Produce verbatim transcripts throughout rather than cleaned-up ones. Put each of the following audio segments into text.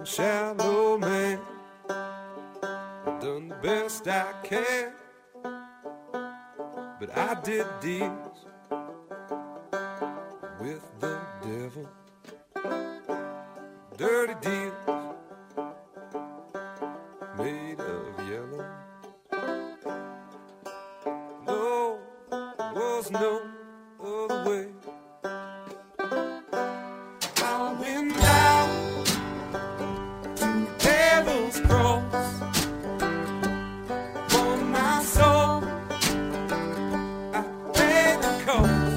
shallow man, done the best I can, but I did deals with the devil, dirty deals made of yellow. No, there was no other way. I went down to Devil's Cross for my soul. I paid the cost.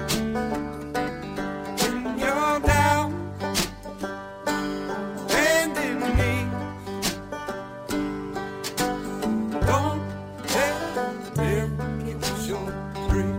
When you're down, bending knees, don't let them get your dreams.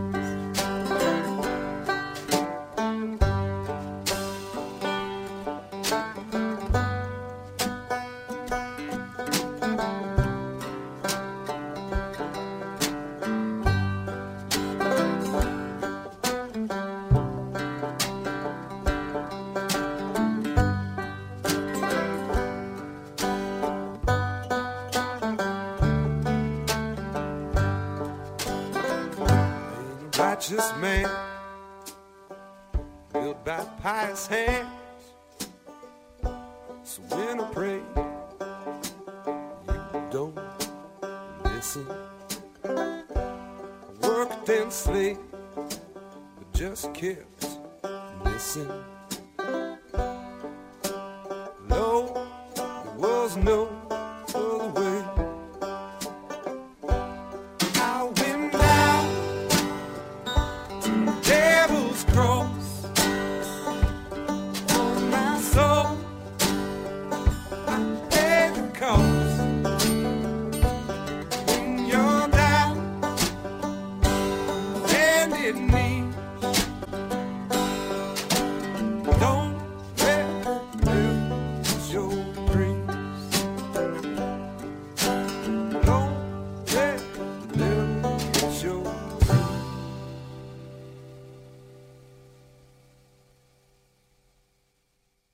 Righteous man, built by pious hands. So when I pray, you don't listen. Worked and slaved, but just kept missing. No, there was no